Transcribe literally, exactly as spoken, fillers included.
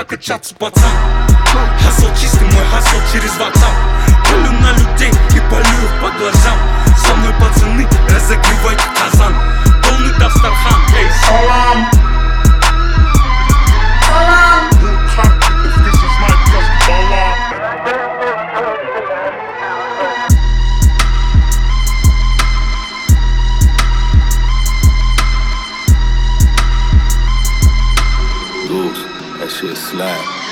прокачаться, пацан. Хасл чистый, мой хасл через WhatsApp. Палю на людей и палю их по глазам. Со мной пацаны, разогревайте казан. Полный Дастархан, эй, салам. Салам. That shit slap.